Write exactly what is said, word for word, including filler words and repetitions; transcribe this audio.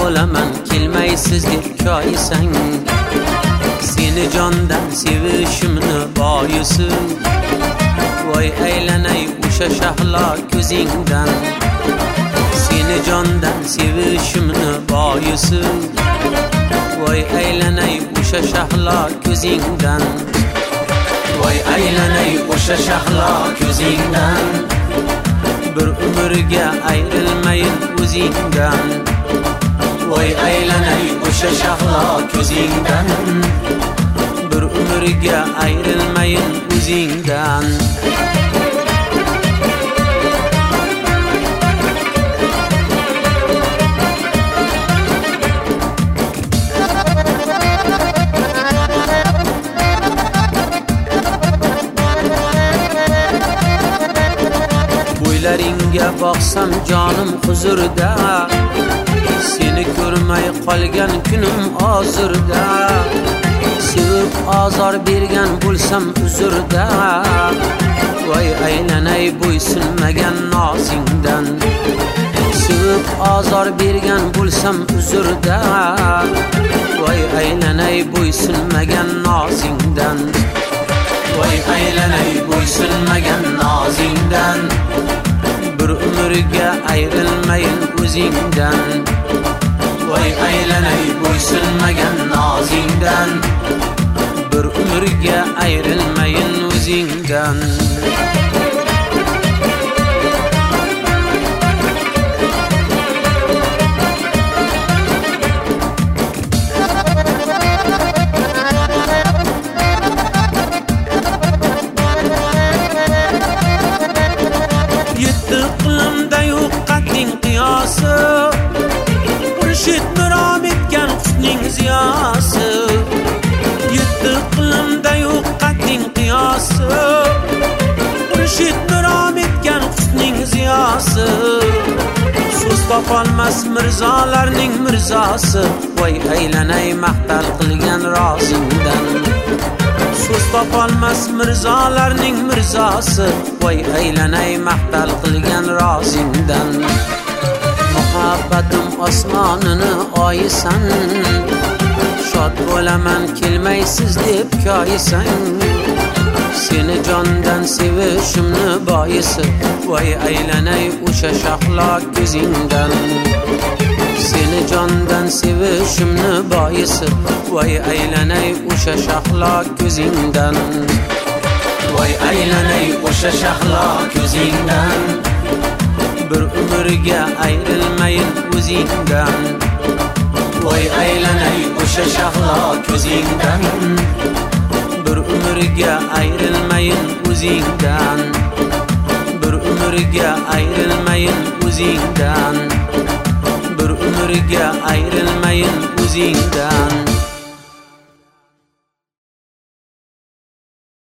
bo'laman kelmaysiz deb koyisang, seni jondan sevishimni boyisi, voy aylanay o'sha shahlo ko'zingdan. Seni jondan sevishimni boyisi, voy aylanay o'sha shahlo ko'zingdan. Voy aylanay o'sha shahlo ko'zingdan, bir umrga ayrilmayin o'zingdan. Voy aylanay o'sha shahlo ko'zingdan, bir umrga ayrilmayin o'zingdan. Bo'ylaringga boqsam jonim huzurda, seni ko'rmay qolgan kunim hozirda. Sevib azor bergan bo'lsam uzrda, voy aylanay bo'ysunmagan nozingdan. Sevib azor bergan bo'lsam uzrda, voy aylanay bo'ysunmagan nozingdan. Voy aylanay bo'ysunmagan nozingdan, bir umrga ayrilmayin o'zingdan. Voy aylanay bo'ysunmagan nozingdan, bir umrga ayrilmayin o'zingdan. Yetti iqlimda yo'q qadding qiyosi, Murshid mirom etgan husning ziyosi. Yetti iqlimda yo'q qadding qiyosi, Murshid mirom etgan husning ziyosi. So'z topolmas mirzolarning mirzosi, voy aylanay maqtal qilgan rozingdan. So'z topolmas mirzolarning mirzosi, voy aylanay maqtal qilgan rozingdan. Muhabbatim osmonini oyisan, shod bo'laman kelmaysiz deb koyisang. Seni jondan sevishimni boyisi, voy aylanay o'sha shahlo ko'zingdan. Seni jondan sevishimni boyisi, voy aylanay o'sha shahlo ko'zingdan. Voy aylanay o'sha shahlo ko'zingdan, bir umrga ayrilmayin o'zingdan. Voy aylanay o'sha shahlo ko'zingdan, bir umrga ayrilmayin o'zingdan. Bir umrga ayrilmayin o'zingdan, bir umrga ayrilmayin o'zingdan.